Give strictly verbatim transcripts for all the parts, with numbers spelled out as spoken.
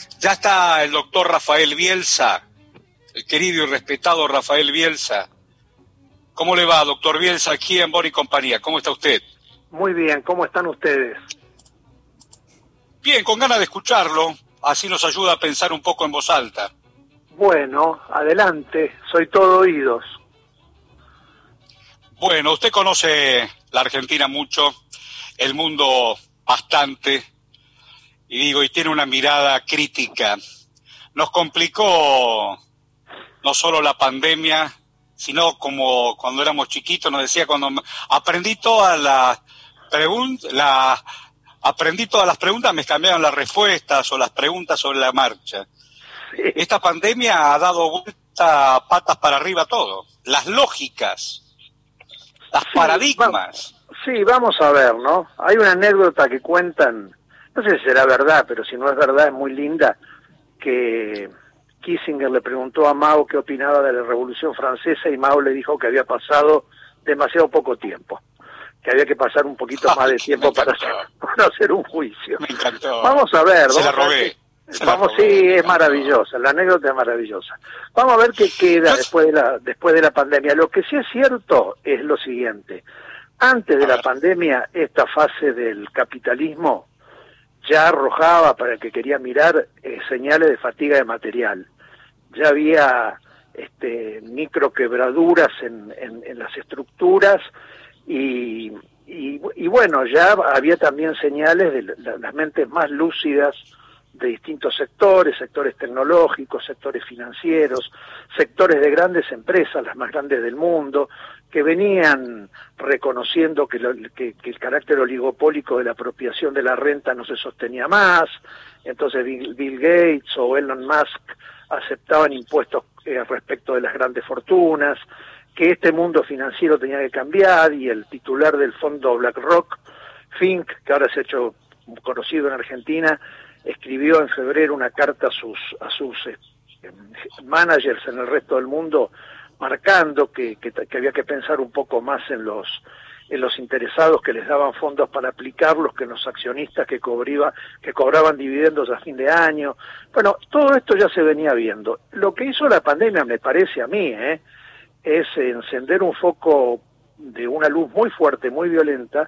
Ya está el doctor Rafael Bielsa, el querido y respetado Rafael Bielsa. ¿Cómo le va, doctor Bielsa, aquí en Boni Compañía? ¿Cómo está usted? Muy bien, ¿cómo están ustedes? Bien, con ganas de escucharlo, así nos ayuda a pensar un poco en voz alta. Bueno, adelante, soy todo oídos. Bueno, usted conoce la Argentina mucho, el mundo bastante, y digo, y tiene una mirada crítica. Nos complicó no solo la pandemia, sino como cuando éramos chiquitos, nos decía, cuando aprendí todas las preguntas, la, aprendí todas las preguntas, me cambiaban las respuestas o las preguntas sobre la marcha. Sí. Esta pandemia ha dado vuelta patas para arriba todo, las lógicas, las sí, paradigmas. Va, sí, vamos a ver, ¿no? Hay una anécdota que cuentan, no sé si será verdad, pero si no es verdad es muy linda, que Kissinger le preguntó a Mao qué opinaba de la Revolución Francesa y Mao le dijo que había pasado demasiado poco tiempo, que había que pasar un poquito Ay, más de tiempo para hacer, para hacer un juicio. Me encantó. Vamos a ver. Se vamos la robé. A ver, Se vamos, la robé, sí, es maravillosa, la anécdota es maravillosa. Vamos a ver qué queda después de la después de la pandemia. Lo que sí es cierto es lo siguiente. Antes de a la ver. pandemia, esta fase del capitalismo ya arrojaba, para el que quería mirar, eh, señales de fatiga de material. Ya había este, micro quebraduras en, en, en las estructuras y, y, y bueno, ya había también señales de la, las mentes más lúcidas de distintos sectores, sectores tecnológicos, sectores financieros, sectores de grandes empresas, las más grandes del mundo, que venían reconociendo que, lo, que, que el carácter oligopólico de la apropiación de la renta no se sostenía más. Entonces Bill, Bill Gates o Elon Musk aceptaban impuestos eh, respecto de las grandes fortunas, que este mundo financiero tenía que cambiar, y el titular del fondo BlackRock, Fink, que ahora se ha hecho conocido en Argentina, escribió en febrero una carta a sus a sus eh, managers en el resto del mundo, marcando que, que, que había que pensar un poco más en los en los interesados que les daban fondos para aplicarlos que en los accionistas que cobriba, que cobraban dividendos a fin de año. Bueno, todo esto ya se venía viendo. Lo que hizo la pandemia, me parece a mí, ¿eh? es encender un foco de una luz muy fuerte, muy violenta,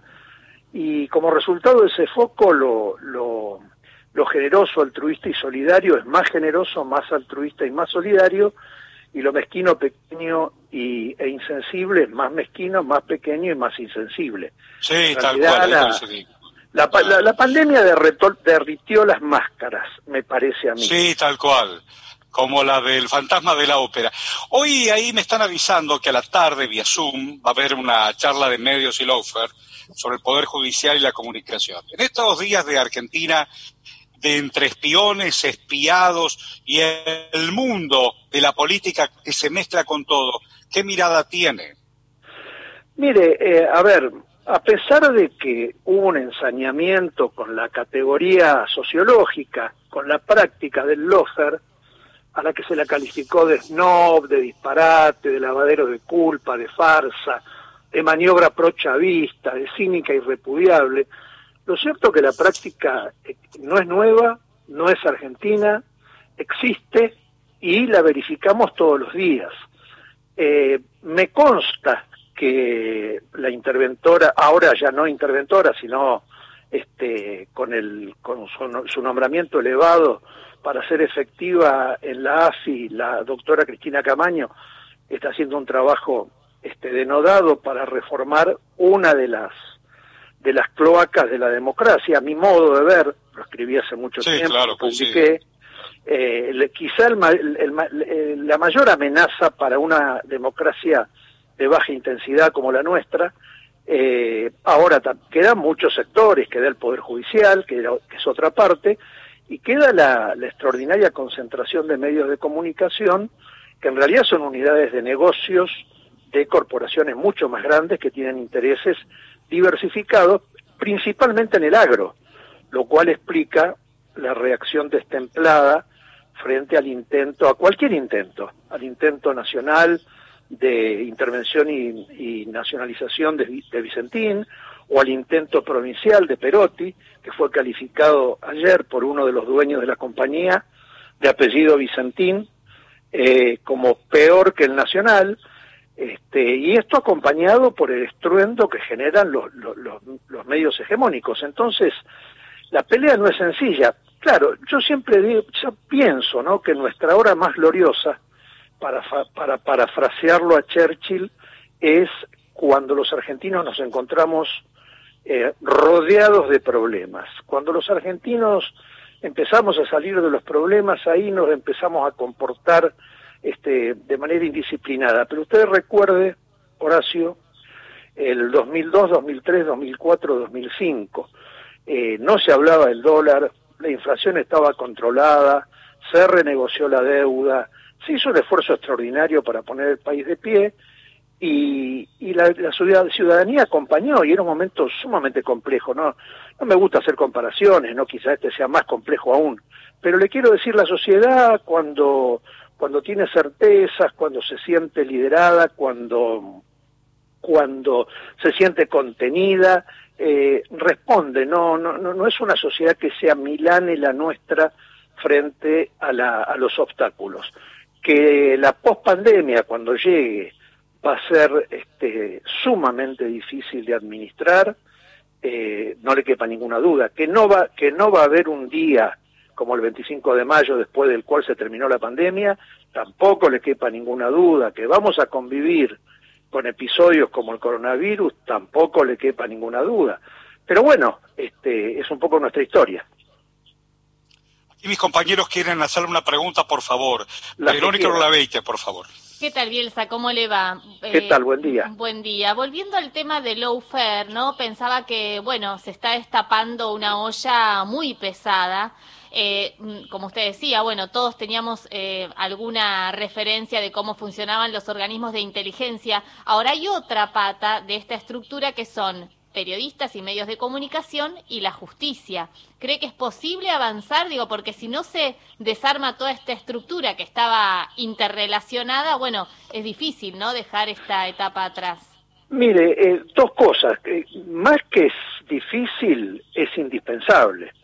y como resultado de ese foco lo, lo, lo generoso, altruista y solidario es más generoso, más altruista y más solidario, y lo mezquino, pequeño y, e insensible es más mezquino, más pequeño y más insensible. Sí, tal cual. La, la, la, la pandemia derretó, derritió las máscaras, me parece a mí. Sí, tal cual, como la del fantasma de la ópera. Hoy ahí me están avisando que a la tarde, vía Zoom, va a haber una charla de medios y lawfare sobre el Poder Judicial y la comunicación. En estos días de Argentina, de entre espiones, espiados y el mundo de la política que se mezcla con todo, ¿qué mirada tiene? Mire, eh, a ver, a pesar de que hubo un ensañamiento con la categoría sociológica, con la práctica del lawfare, a la que se la calificó de snob, de disparate, de lavadero de culpa, de farsa, de maniobra prochavista, de cínica y repudiable, lo cierto es que la práctica no es nueva, no es argentina, existe y la verificamos todos los días. Eh, me consta que la interventora, ahora ya no interventora, sino este, con, el, con su, su nombramiento elevado para ser efectiva en la A F I, la doctora Cristina Camaño, está haciendo un trabajo este, denodado para reformar una de las de las cloacas de la democracia, a mi modo de ver, lo escribí hace mucho sí, tiempo, claro, lo publiqué, sí. eh, el, quizá el, el, el, la mayor amenaza para una democracia de baja intensidad como la nuestra, eh, ahora quedan muchos sectores, queda el Poder Judicial, que, que es otra parte, y queda la, la extraordinaria concentración de medios de comunicación, que en realidad son unidades de negocios de corporaciones mucho más grandes que tienen intereses diversificados, principalmente en el agro, lo cual explica la reacción destemplada frente al intento, a cualquier intento, al intento nacional de intervención y, y nacionalización de, de Vicentín, o al intento provincial de Perotti, que fue calificado ayer por uno de los dueños de la compañía, de apellido Vicentín, eh, como peor que el Nacional, este, y esto acompañado por el estruendo que generan los, los, los, los medios hegemónicos. Entonces, la pelea no es sencilla. Claro, yo siempre digo, yo pienso, ¿no?, que nuestra hora más gloriosa, para, para parafrasearlo a Churchill, es cuando los argentinos nos encontramos eh, rodeados de problemas. Cuando los argentinos empezamos a salir de los problemas, ahí nos empezamos a comportar este, de manera indisciplinada. Pero usted recuerde, Horacio, el dos mil dos, dos mil tres, dos mil cuatro, dos mil cinco, eh, no se hablaba del dólar, la inflación estaba controlada, se renegoció la deuda, se hizo un esfuerzo extraordinario para poner el país de pie, y, y la, la ciudadanía acompañó, y era un momento sumamente complejo. No, no me gusta hacer comparaciones, no, quizá este sea más complejo aún, pero le quiero decir, la sociedad cuando, cuando tiene certezas, cuando se siente liderada, cuando, cuando se siente contenida, eh, responde. No, no, no, no es una sociedad que sea milane la nuestra frente a, la, a los obstáculos. Que la pospandemia, cuando llegue, va a ser este, sumamente difícil de administrar, eh, no le quepa ninguna duda. Que no va, que no va a haber un día como el veinticinco de mayo, después del cual se terminó la pandemia, tampoco le quepa ninguna duda. Que vamos a convivir con episodios como el coronavirus, tampoco le quepa ninguna duda. Pero bueno, este, es un poco nuestra historia. Y mis compañeros quieren hacerle una pregunta, por favor. La Verónica Olaveite, por favor. ¿Qué tal, Bielsa? ¿Cómo le va? ¿Qué eh, tal? Buen día. Buen día. Volviendo al tema de lawfare, ¿no? Pensaba que, bueno, se está destapando una olla muy pesada. Eh, como usted decía, bueno, todos teníamos eh, alguna referencia de cómo funcionaban los organismos de inteligencia. Ahora hay otra pata de esta estructura que son periodistas y medios de comunicación y la justicia. ¿Cree que es posible avanzar? Digo, porque si no se desarma toda esta estructura que estaba interrelacionada, bueno, es difícil, ¿no?, dejar esta etapa atrás. Mire, eh, dos cosas. Eh, más que es difícil, es indispensable.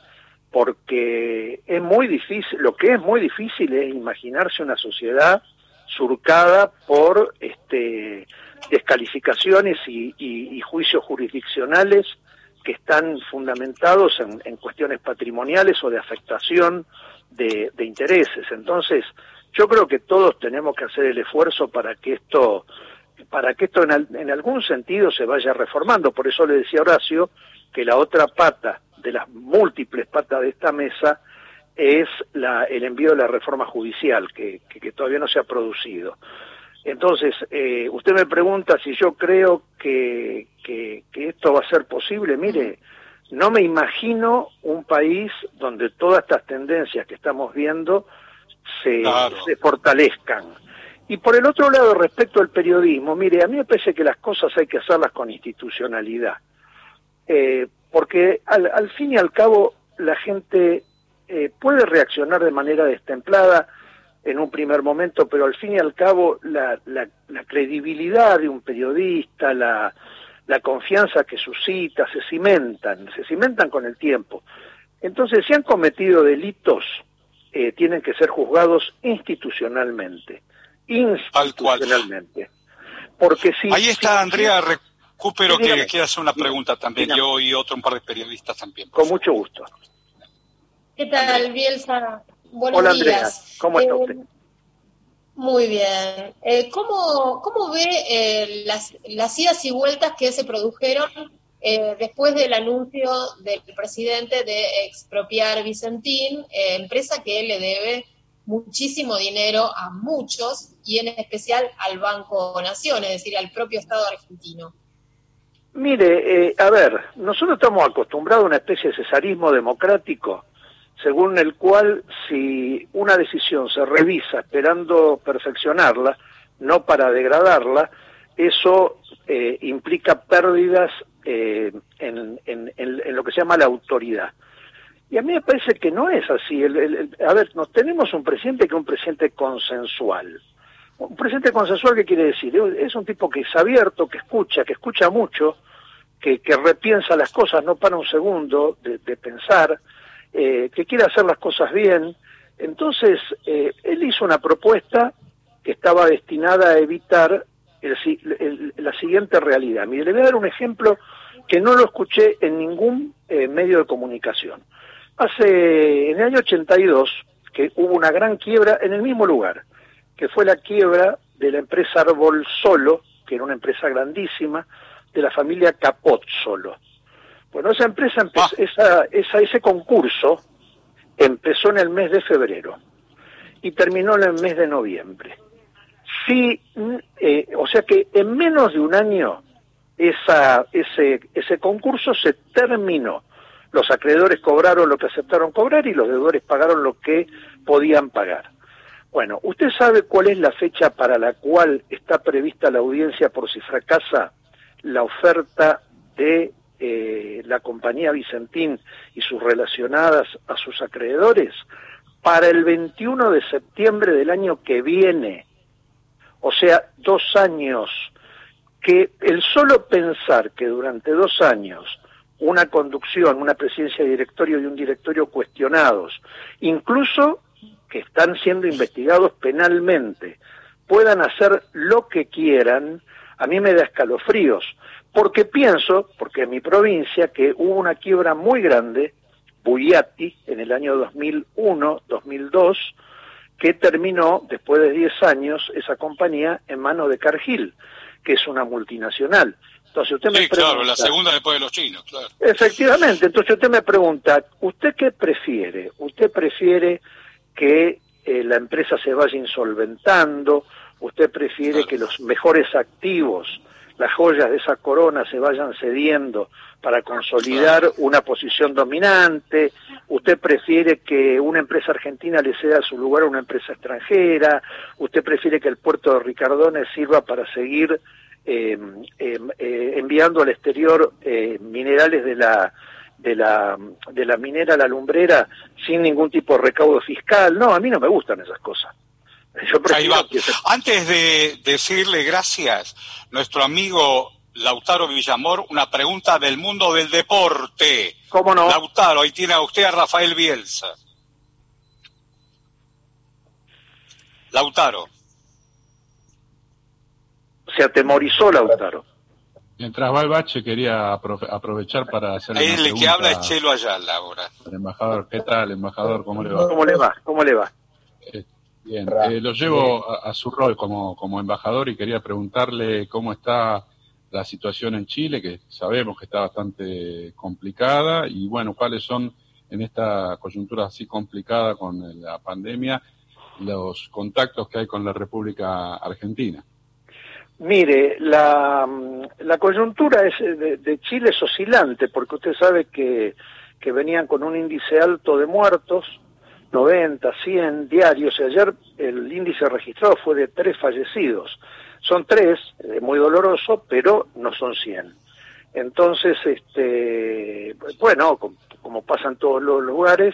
Porque es muy difícil, lo que es muy difícil es imaginarse una sociedad surcada por este descalificaciones y, y, y juicios jurisdiccionales que están fundamentados en, en cuestiones patrimoniales o de afectación de, de intereses. Entonces, yo creo que todos tenemos que hacer el esfuerzo para que esto, para que esto en, al, en algún sentido se vaya reformando. Por eso le decía a Horacio que la otra pata de las múltiples patas de esta mesa es la, el envío de la reforma judicial, que, que, que todavía no se ha producido. Entonces, eh, usted me pregunta si yo creo que, que, que esto va a ser posible. Mire, no me imagino un país donde todas estas tendencias que estamos viendo se, claro. se fortalezcan. Y por el otro lado, respecto al periodismo, mire, a mí me parece que las cosas hay que hacerlas con institucionalidad. Eh, porque al, al fin y al cabo la gente eh, puede reaccionar de manera destemplada en un primer momento, pero al fin y al cabo la, la, la credibilidad de un periodista, la, la confianza que suscita, se cimentan, se cimentan con el tiempo. Entonces, si han cometido delitos, eh, tienen que ser juzgados institucionalmente, institucionalmente. Porque si, Ahí está, si, Andrea, recupero sí, que quiere hacer una pregunta también, dígame. Yo y otro un par de periodistas también. Con mucho gusto. ¿Qué tal, Andrea. Bielsa? Buenos Hola, días. Andrea. ¿Cómo está eh, usted? Muy bien. Eh, ¿cómo, ¿Cómo ve eh, las, las idas y vueltas que se produjeron eh, después del anuncio del presidente de expropiar Vicentín, eh, empresa que le debe muchísimo dinero a muchos y en especial al Banco Nación, es decir, al propio Estado argentino? Mire, eh, a ver, nosotros estamos acostumbrados a una especie de cesarismo democrático, según el cual si una decisión se revisa esperando perfeccionarla, no para degradarla, eso eh, implica pérdidas eh, en, en, en, en lo que se llama la autoridad. Y a mí me parece que no es así. El, el, el, a ver, nos tenemos un presidente que es un presidente consensual. Un presidente consensual, ¿qué quiere decir? Es un tipo que es abierto, que escucha, que escucha mucho, que, que repiensa las cosas, no para un segundo de, de pensar, eh, que quiere hacer las cosas bien. Entonces, eh, él hizo una propuesta que estaba destinada a evitar el, el, la siguiente realidad. Mire, le voy a dar un ejemplo que no lo escuché en ningún eh, medio de comunicación. Hace, en el año ochenta y dos, que hubo una gran quiebra en el mismo lugar, que fue la quiebra de la empresa Árbol Solo, que era una empresa grandísima, de la familia Capot Solo. Bueno, esa empresa, empezó, ah. esa, esa, ese concurso empezó en el mes de febrero y terminó en el mes de noviembre. Sí, eh, o sea que en menos de un año esa, ese, ese concurso se terminó. Los acreedores cobraron lo que aceptaron cobrar y los deudores pagaron lo que podían pagar. Bueno, ¿usted sabe cuál es la fecha para la cual está prevista la audiencia por si fracasa la oferta de eh, la compañía Vicentín y sus relacionadas a sus acreedores? Para el veintiuno de septiembre del año que viene. O sea, dos años. Que el solo pensar que durante dos años una conducción, una presidencia de directorio y un directorio cuestionados, incluso que están siendo investigados penalmente, puedan hacer lo que quieran, a mí me da escalofríos, porque pienso, porque en mi provincia, que hubo una quiebra muy grande, Bugliatti, en el año dos mil uno, dos mil dos, que terminó, después de diez años, esa compañía en manos de Cargill, que es una multinacional. Entonces usted me sí, pregunta, claro, la segunda después de los chinos, claro. Efectivamente, entonces usted me pregunta, ¿usted qué prefiere? ¿Usted prefiere que eh, la empresa se vaya insolventando? ¿Usted prefiere claro. que los mejores activos, las joyas de esa corona, se vayan cediendo para consolidar claro. una posición dominante? ¿Usted prefiere que una empresa argentina le ceda su lugar a una empresa extranjera? ¿Usted prefiere que el puerto de Ricardones sirva para seguir eh, eh, eh, enviando al exterior eh, minerales de la de la de la minera a la lumbrera sin ningún tipo de recaudo fiscal? No, a mí no me gustan esas cosas. Yo Ahí va. Que se... Antes de decirle gracias, nuestro amigo Lautaro Villamor, una pregunta del mundo del deporte. ¿Cómo no? Lautaro, ahí tiene a usted a Rafael Bielsa. Lautaro. Se atemorizó Lautaro. Mientras va el bache, quería apro aprovechar para hacer una pregunta. El que habla es Chelo Ayala ahora. El embajador, ¿qué tal, embajador? ¿Cómo le va? ¿Cómo le va? ¿Cómo le va? Eh, bien, eh, lo llevo a, a su rol como, como embajador y quería preguntarle cómo está la situación en Chile, que sabemos que está bastante complicada, y bueno, cuáles son en esta coyuntura así complicada con la pandemia los contactos que hay con la República Argentina. Mire, la, la coyuntura es de, de Chile es oscilante, porque usted sabe que, que venían con un índice alto de muertos, noventa, cien diarios, y ayer el índice registrado fue de tres fallecidos. Son tres, eh, muy doloroso, pero no son cien. Entonces, este, bueno, como, como pasa en todos los lugares,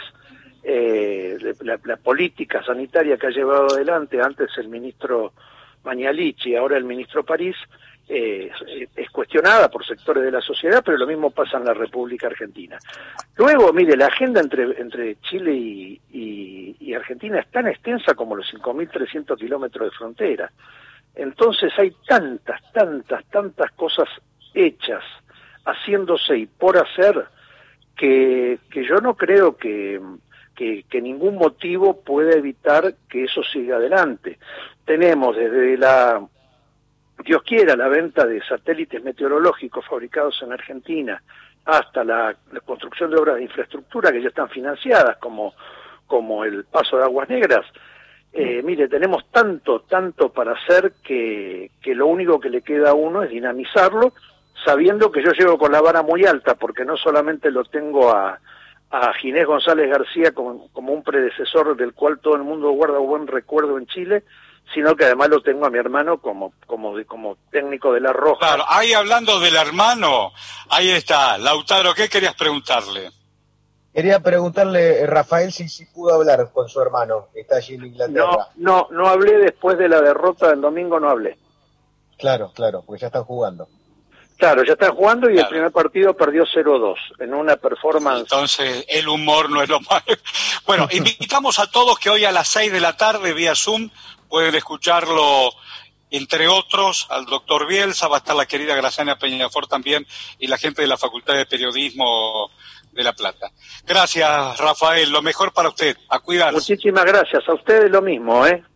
eh, la, la política sanitaria que ha llevado adelante antes el ministro Mañalich, ahora el ministro París, eh, es cuestionada por sectores de la sociedad, pero lo mismo pasa en la República Argentina. Luego, mire, la agenda entre, entre Chile y, y, y Argentina es tan extensa como los cinco mil trescientos kilómetros de frontera. Entonces hay tantas, tantas, tantas cosas hechas, haciéndose y por hacer, que, que yo no creo que... Que, que ningún motivo pueda evitar que eso siga adelante. Tenemos desde la, Dios quiera, la venta de satélites meteorológicos fabricados en Argentina, hasta la, la construcción de obras de infraestructura que ya están financiadas, como, como el paso de Aguas Negras. Eh, mire, tenemos tanto, tanto para hacer que, que lo único que le queda a uno es dinamizarlo, sabiendo que yo llego con la vara muy alta, porque no solamente lo tengo a a Ginés González García como, como un predecesor del cual todo el mundo guarda buen recuerdo en Chile, sino que además lo tengo a mi hermano como como como técnico de La Roja. Claro, ahí hablando del hermano, ahí está. Lautaro, ¿qué querías preguntarle? Quería preguntarle, Rafael, si, si pudo hablar con su hermano, que está allí en Inglaterra. No, no, no hablé después de la derrota del domingo, no hablé. Claro, claro, porque ya están jugando. Claro, ya están jugando y claro. el primer partido perdió cero dos en una performance. Entonces, el humor no es lo más... Bueno, invitamos a todos que hoy a las seis de la tarde, vía Zoom, pueden escucharlo, entre otros, al doctor Bielsa, va a estar la querida Graciana Peñafort también, y la gente de la Facultad de Periodismo de La Plata. Gracias, Rafael, lo mejor para usted, a cuidarse. Muchísimas gracias, a ustedes lo mismo, ¿eh?